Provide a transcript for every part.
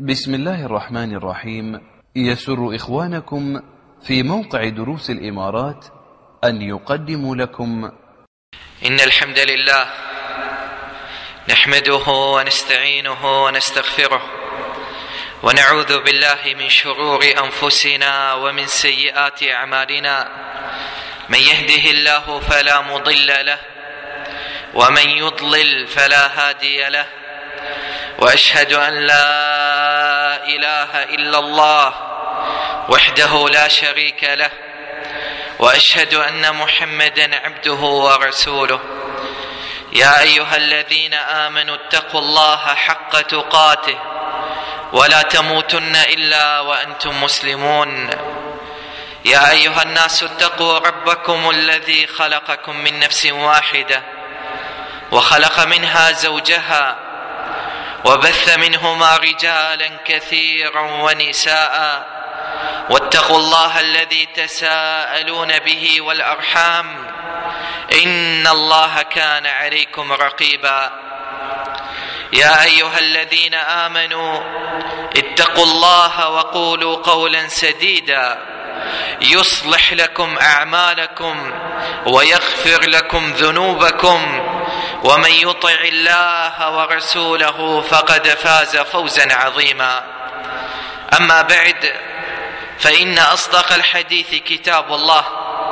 بسم الله الرحمن الرحيم. يسر إخوانكم في موقع دروس الإمارات أن يقدموا لكم إن الحمد لله نحمده ونستعينه ونستغفره ونعوذ بالله من شرور أنفسنا ومن سيئات أعمالنا. من يهده الله فلا مضل له ومن يضلل فلا هادي له، وأشهد أن لا إله إلا الله وحده لا شريك له، وأشهد أن محمدا عبده ورسوله. يا أيها الذين آمنوا اتقوا الله حق تقاته ولا تموتن إلا وأنتم مسلمون. يا أيها الناس اتقوا ربكم الذي خلقكم من نفس واحدة وخلق منها زوجها وبث منهما رجالا كثيرا ونساء، واتقوا الله الذي تساءلون به والأرحام إن الله كان عليكم رقيبا. يا أيها الذين آمنوا اتقوا الله وقولوا قولا سديدا يصلح لكم أعمالكم ويغفر لكم ذنوبكم، ومن يطع الله ورسوله فقد فاز فوزا عظيما. أما بعد، فإن أصدق الحديث كتاب الله،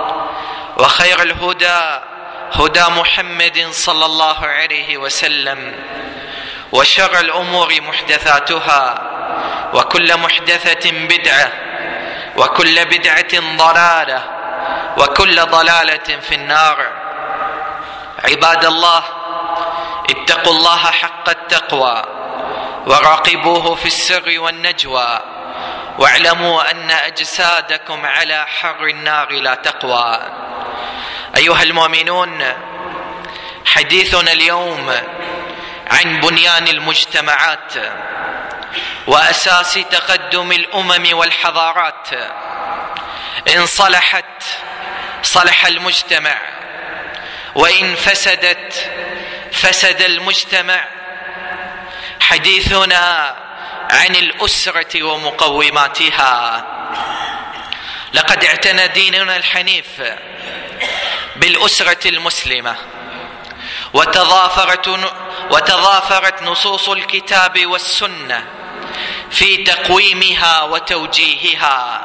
وخير الهدى هدى محمد صلى الله عليه وسلم، وشر الأمور محدثاتها، وكل محدثة بدعة، وكل بدعة ضلالة، وكل ضلالة في النار. عباد الله، اتقوا الله حق التقوى وراقبوه في السر والنجوى، واعلموا أن أجسادكم على حر النار لا تقوى. أيها المؤمنون، حديثنا اليوم عن بنيان المجتمعات وأساس تقدم الأمم والحضارات. إن صلحت صلح المجتمع، وإن فسدت فسد المجتمع. حديثنا عن الأسرة ومقوماتها. لقد اعتنى ديننا الحنيف بالأسرة المسلمة، وتضافرت نصوص الكتاب والسنة في تقويمها وتوجيهها.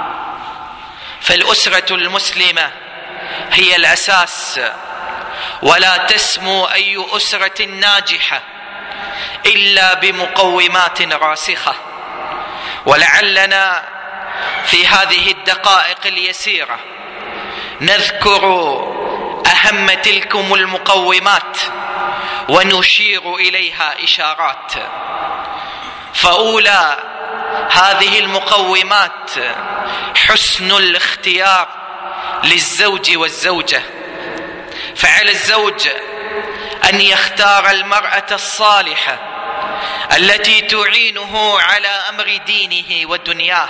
فالأسرة المسلمة هي الأساس، ولا تسمو أي أسرة ناجحة إلا بمقومات راسخة. ولعلنا في هذه الدقائق اليسيرة نذكر أهم تلكم المقومات ونشير إليها إشارات. فأولى هذه المقومات حسن الاختيار للزوج والزوجة. فعلى الزوج أن يختار المرأة الصالحة التي تعينه على أمر دينه ودنياه.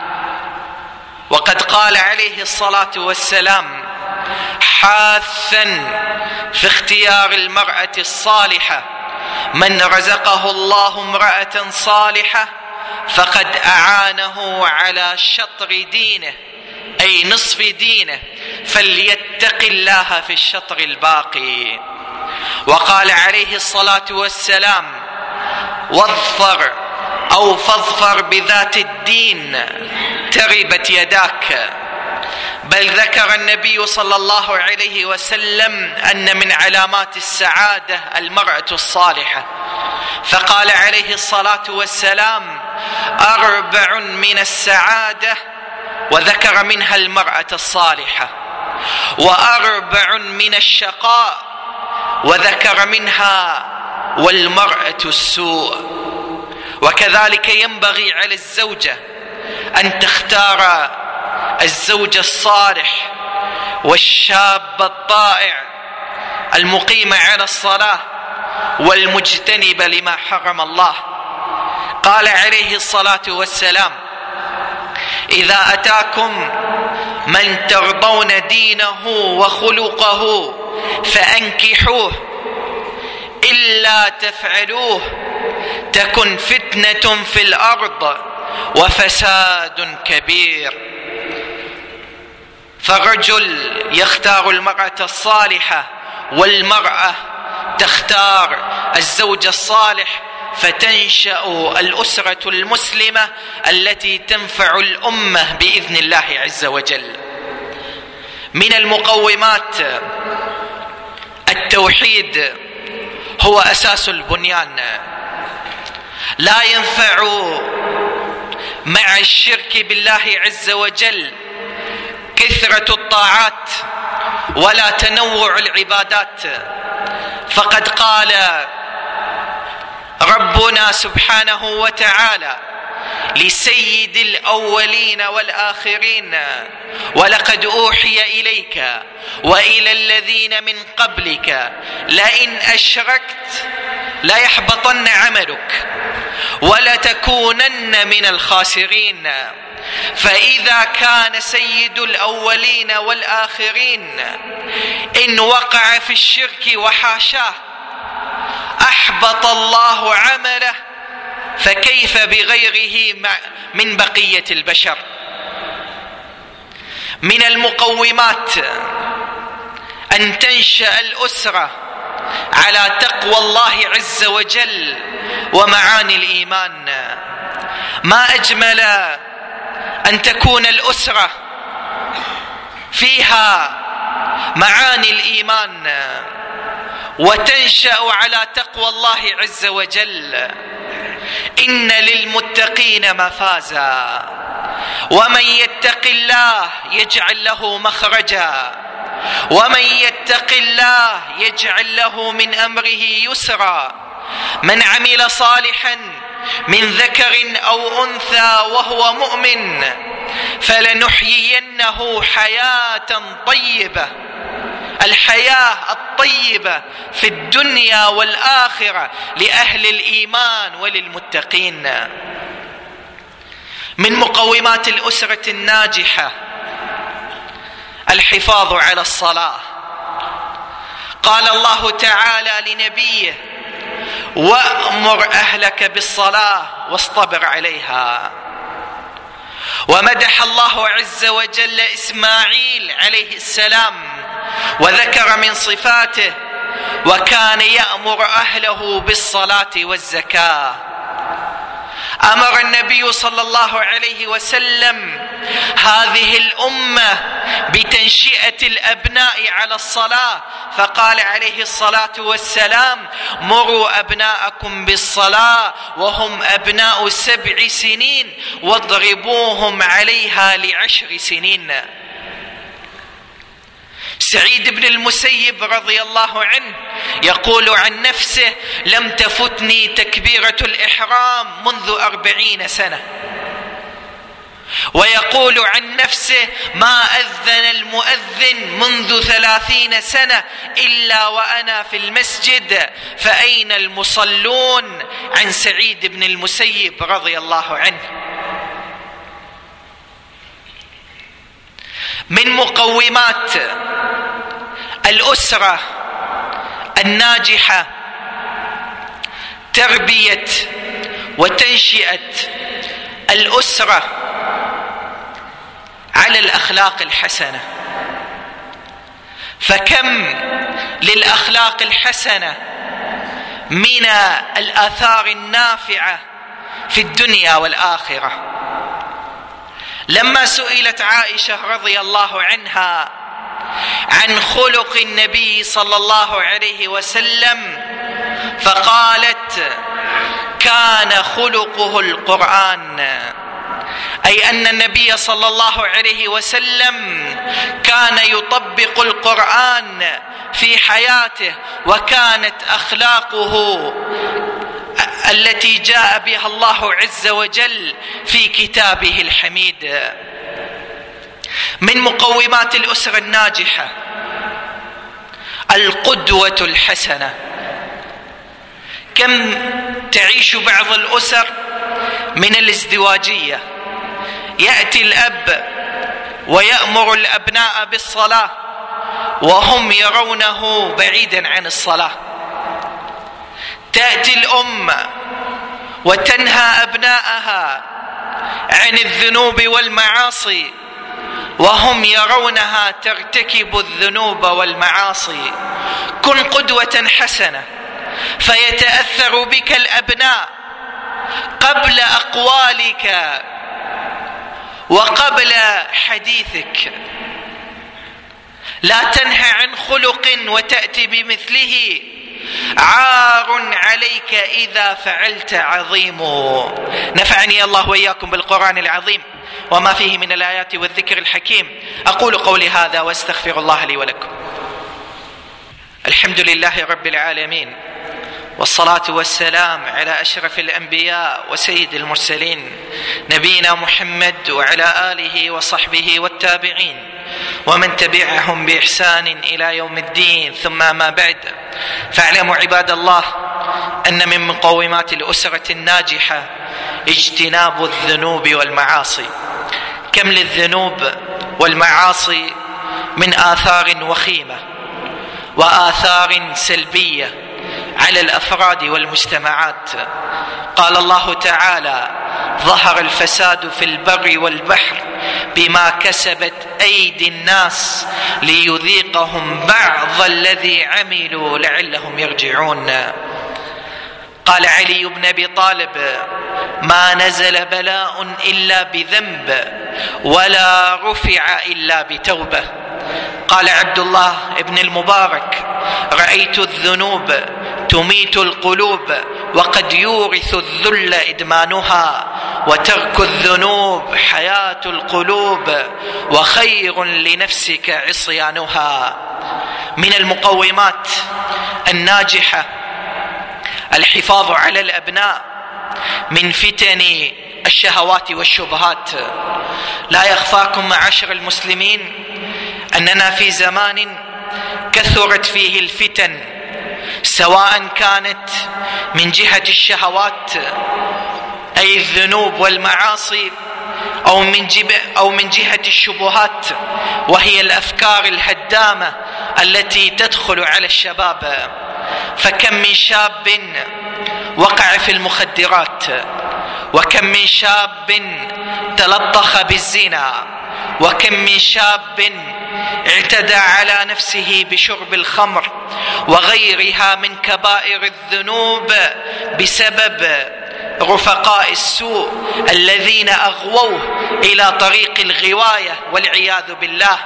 وقد قال عليه الصلاة والسلام حاثا في اختيار المرأة الصالحة: من رزقه الله امرأة صالحة فقد أعانه على شطر دينه، أي نصف دينه، فليتق الله في الشطر الباقي. وقال عليه الصلاة والسلام: واظفر أو فاظفر بذات الدين تربت يداك. بل ذكر النبي صلى الله عليه وسلم أن من علامات السعادة المرأة الصالحة، فقال عليه الصلاة والسلام: 4 من السعادة، وذكر منها المرأة الصالحة، و4 من الشقاء، وذكر منها والمرأة السوء. وكذلك ينبغي على الزوجة أن تختار الزوج الصالح والشاب الطائع المقيم على الصلاة والمجتنب لما حرم الله. قال عليه الصلاة والسلام: إذا أتاكم من ترضون دينه وخلقه فأنكحوه، إلا تفعلوه تكن فتنة في الأرض وفساد كبير. فالرجل يختار المرأة الصالحة، والمرأة تختار الزوج الصالح، فتنشأ الأسرة المسلمة التي تنفع الأمة بإذن الله عز وجل. من المقومات التوحيد هو أساس البنيان. لا ينفع مع الشرك بالله عز وجل كثرة الطاعات ولا تنوع العبادات، فقد قال ربنا سبحانه وتعالى لسيد الأولين والآخرين: ولقد أوحي إليك وإلى الذين من قبلك لئن أشركت ليحبطن عملك ولتكونن من الخاسرين. فإذا كان سيد الأولين والآخرين إن وقع في الشرك وحاشاه أحبط الله عمله، فكيف بغيره من بقية البشر؟ من المقومات أن تنشأ الأسرة على تقوى الله عز وجل ومعاني الإيمان. ما أجمل أن تكون الأسرة فيها معاني الإيمان وتنشأ على تقوى الله عز وجل. إن للمتقين مفازا، ومن يتق الله يجعل له مخرجا، ومن يتق الله يجعل له من أمره يسرا. من عمل صالحا من ذكر أو أنثى وهو مؤمن فلنحيينه حياة طيبة. الحياة الطيبة في الدنيا والآخرة لأهل الإيمان وللمتقين. من مقومات الأسرة الناجحة الحفاظ على الصلاة. قال الله تعالى لنبيه: وأمر أهلك بالصلاة واصطبر عليها. ومدح الله عز وجل إسماعيل عليه السلام وذكر من صفاته: وكان يأمر أهله بالصلاة والزكاة. أمر النبي صلى الله عليه وسلم هذه الأمة بتنشئة الأبناء على الصلاة، فقال عليه الصلاة والسلام: مروا أبناءكم بالصلاة وهم أبناء 7 سنين واضربوهم عليها ل10 سنين. سعيد بن المسيب رضي الله عنه يقول عن نفسه: لم تفتني تكبيرة الإحرام منذ 40 سنة. ويقول عن نفسه: ما أذن المؤذن منذ 30 سنة إلا وأنا في المسجد، فأين المصلون؟ عن سعيد بن المسيب رضي الله عنه. من مقومات الأسرة الناجحة تربية وتنشئة الأسرة على الأخلاق الحسنة. فكم للأخلاق الحسنة من الآثار النافعة في الدنيا والآخرة. لما سئلت عائشة رضي الله عنها عن خلق النبي صلى الله عليه وسلم فقالت: كان خلقه القرآن، أي أن النبي صلى الله عليه وسلم كان يطبق القرآن في حياته، وكانت أخلاقه التي جاء بها الله عز وجل في كتابه الحميد. من مقومات الأسرة الناجحة القدوة الحسنة. كم تعيش بعض الأسر من الازدواجية، يأتي الأب ويأمر الأبناء بالصلاة وهم يرونه بعيدا عن الصلاة. تأتي الأم وتنهى أبنائها عن الذنوب والمعاصي وهم يرونها ترتكب الذنوب والمعاصي. كن قدوة حسنة فيتأثر بك الأبناء قبل أقوالك وقبل حديثك. لا تنهى عن خلق وتأتي بمثله، عار عليك إذا فعلت عظيم. نفعني الله وإياكم بالقرآن العظيم وما فيه من الآيات والذكر الحكيم. أقول قولي هذا واستغفر الله لي ولكم. الحمد لله رب العالمين، والصلاة والسلام على أشرف الأنبياء وسيد المرسلين نبينا محمد وعلى آله وصحبه والتابعين ومن تبعهم بإحسان إلى يوم الدين. ثم ما بعد، فاعلموا عباد الله أن من مقومات الأسرة الناجحة اجتناب الذنوب والمعاصي. كم للذنوب والمعاصي من آثار وخيمة وآثار سلبية على الأفراد والمجتمعات. قال الله تعالى: ظهر الفساد في البر والبحر بما كسبت أيدي الناس ليذيقهم بعض الذي عملوا لعلهم يرجعون. قال علي بن أبي طالب: ما نزل بلاء إلا بذنب ولا رفع إلا بتوبة. قال عبد الله بن المبارك: رأيت الذنوب تميت القلوب وقد يورث الذل إدمانها، وترك الذنوب حياة القلوب وخير لنفسك عصيانها. من المقومات الناجحة الحفاظ على الأبناء من فتن الشهوات والشبهات. لا يخفاكم معاشر المسلمين أننا في زمان كثرت فيه الفتن، سواء كانت من جهة الشهوات أي الذنوب والمعاصي أو من جهة الشبهات وهي الأفكار الهدامة التي تدخل على الشباب. فكم من شاب وقع في المخدرات، وكم من شاب تلطخ بالزنا، وكم من شاب اعتدى على نفسه بشرب الخمر وغيرها من كبائر الذنوب بسبب رفقاء السوء الذين أغووه إلى طريق الغواية والعياذ بالله.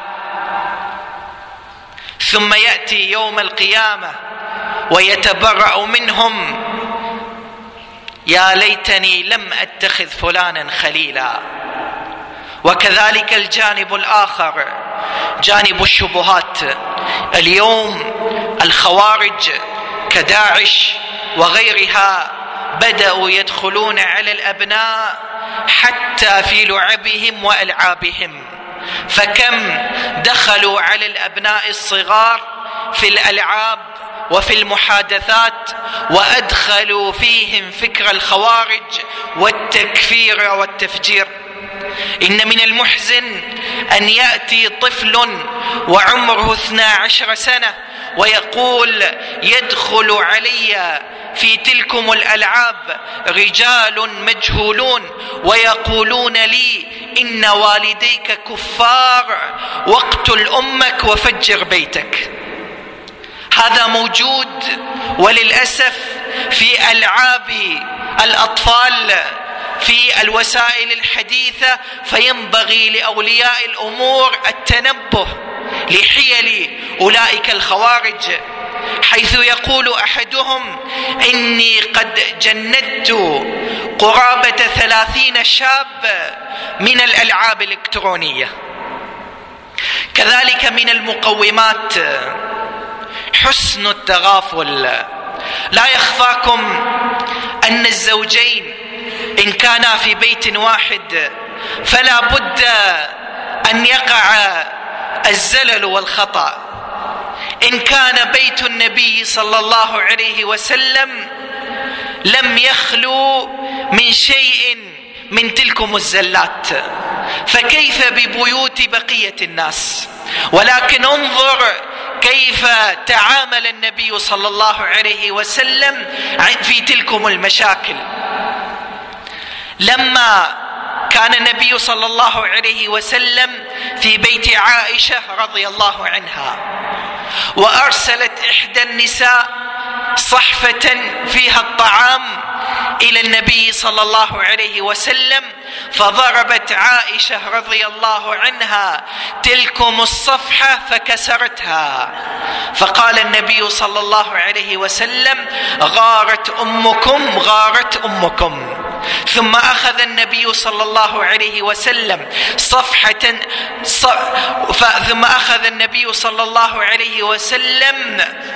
ثم يأتي يوم القيامة ويتبرأ منهم: يا ليتني لم أتخذ فلانا خليلا. وكذلك الجانب الآخر جانب الشبهات. اليوم الخوارج كداعش وغيرها بدأوا يدخلون على الأبناء حتى في لعبهم وألعابهم. فكم دخلوا على الأبناء الصغار في الألعاب وفي المحادثات وأدخلوا فيهم فكر الخوارج والتكفير والتفجير. إن من المحزن أن يأتي طفل وعمره 12 سنة ويقول: يدخل علي في تلكم الألعاب رجال مجهولون ويقولون لي إن والديك كفار واقتل أمك وفجر بيتك. هذا موجود وللأسف في ألعاب الأطفال في الوسائل الحديثة. فينبغي لأولياء الأمور التنبه لحيل أولئك الخوارج، حيث يقول أحدهم: إني قد جندت قرابة 30 شاب من الألعاب الإلكترونية. كذلك من المقومات حسن التغافل. لا يخفاكم أن الزوجين إن كانا في بيت واحد فلا بد أن يقع الزلل والخطأ. إن كان بيت النبي صلى الله عليه وسلم لم يخلو من شيء من تلكم الزلات، فكيف ببيوت بقية الناس؟ ولكن انظر كيف تعامل النبي صلى الله عليه وسلم في تلكم المشاكل. لما كان النبي صلى الله عليه وسلم في بيت عائشة رضي الله عنها، وأرسلت إحدى النساء صحفة فيها الطعام إلى النبي صلى الله عليه وسلم، فضربت عائشة رضي الله عنها تلكم الصفحة فكسرتها، فقال النبي صلى الله عليه وسلم: غارت أمكم غارت أمكم. ثم أخذ النبي صلى الله عليه وسلم ثم أخذ النبي صلى الله عليه وسلم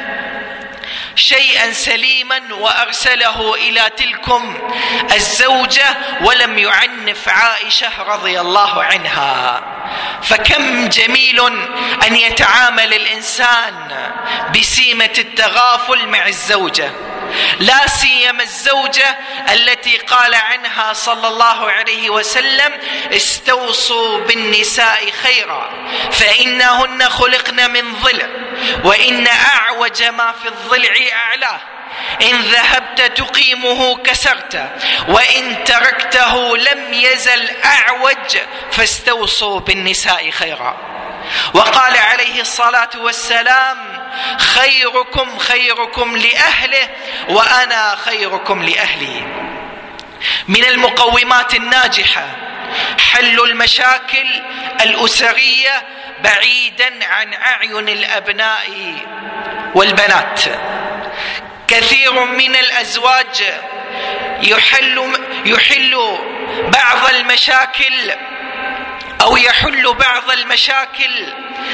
شيئا سليما وأرسله إلى تلكم الزوجة، ولم يعنف عائشة رضي الله عنها. فكم جميل أن يتعامل الإنسان بسيمة التغافل مع الزوجة، لا سيما الزوجة التي قال عنها صلى الله عليه وسلم: استوصوا بالنساء خيرا فإنهن خلقن من ضلع، وإن أعوج ما في الضلع أعلاه، إن ذهبت تقيمه كسرته، وإن تركته لم يزل أعوج، فاستوصوا بالنساء خيرا. وقال عليه الصلاة والسلام: خيركم خيركم لأهله وأنا خيركم لأهلي. من المقومات الناجحة حل المشاكل الأسرية بعيدا عن أعين الأبناء والبنات. كثير من الأزواج يحل بعض المشاكل أو يحل بعض المشاكل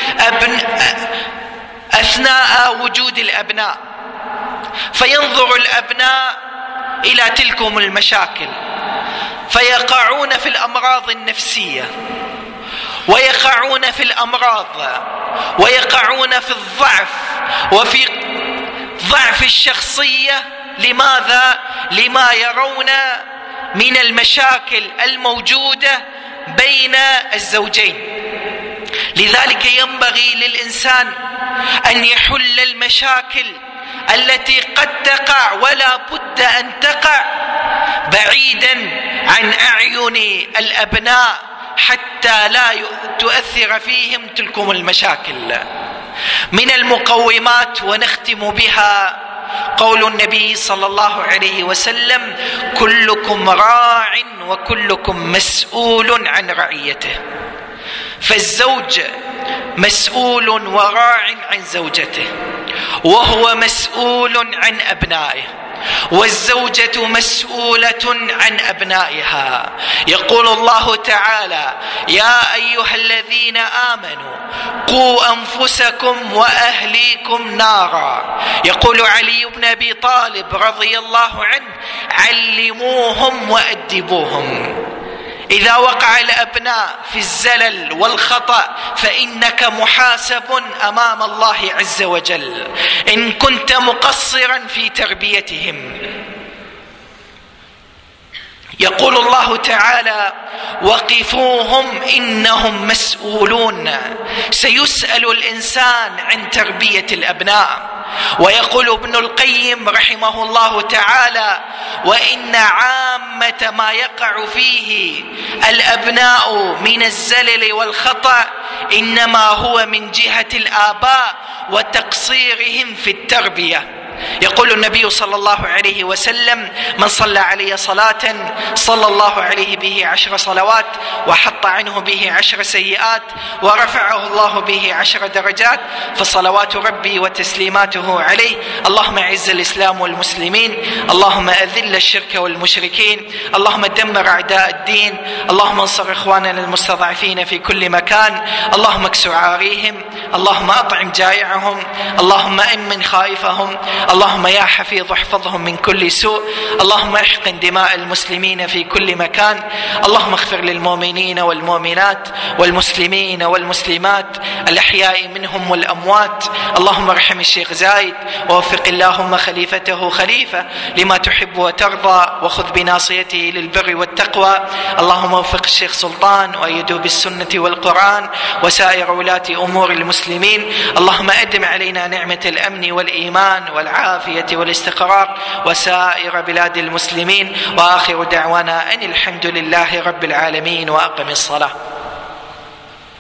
أثناء وجود الأبناء، فينظر الأبناء إلى تلكم المشاكل فيقعون في الأمراض النفسية، ويقعون في الأمراض، ويقعون في الضعف وفي ضعف الشخصية. لماذا؟ لما يرون من المشاكل الموجودة بين الزوجين. لذلك ينبغي للإنسان أن يحل المشاكل التي قد تقع ولا بد أن تقع بعيدا عن أعين الأبناء حتى لا تؤثر فيهم تلكم المشاكل. من المقومات ونختم بها قول النبي صلى الله عليه وسلم: كلكم راع وكلكم مسؤول عن رعيته. فالزوج مسؤول وراع عن زوجته، وهو مسؤول عن أبنائه، والزوجة مسؤولة عن أبنائها. يقول الله تعالى: يا أيها الذين آمنوا قوا أنفسكم وأهليكم نارا. يقول علي بن أبي طالب رضي الله عنه: علموهم وأدبوهم. إذا وقع الأبناء في الزلل والخطأ فإنك محاسب أمام الله عز وجل إن كنت مقصرا في تربيتهم. يقول الله تعالى: وقفوهم إنهم مسؤولون. سيسأل الإنسان عن تربية الأبناء. ويقول ابن القيم رحمه الله تعالى: وإن عامة ما يقع فيه الأبناء من الزلل والخطأ إنما هو من جهة الآباء وتقصيرهم في التربية. يقول النبي صلى الله عليه وسلم: من صلى علي صلاة صلى الله عليه به 10 صلوات، وحط عنه به 10 سيئات، ورفعه الله به 10 درجات، فصلوات ربي وتسليماته عليه. اللهم اعز الإسلام والمسلمين، اللهم أذل الشرك والمشركين، اللهم دمر أعداء الدين، اللهم انصر إخواننا المستضعفين في كل مكان، اللهم اكسر عاريهم، اللهم أطعم جائعهم، اللهم أمن خائفهم، اللهم يا حفيظ احفظهم من كل سوء. اللهم احقن دماء المسلمين في كل مكان. اللهم اغفر للمؤمنين والمؤمنات والمسلمين والمسلمات الأحياء منهم والأموات. اللهم ارحم الشيخ زايد ووفق اللهم خليفته خليفة لما تحب وترضى، وخذ بناصيته للبر والتقوى. اللهم وفق الشيخ سلطان وأيده بالسنة والقرآن وسائر ولاة أمور المسلمين. اللهم أدم علينا نعمة الأمن والإيمان والعافية والاستقرار وسائر بلاد المسلمين. وآخر دعوانا أن الحمد لله رب العالمين، وأقم الصلاة.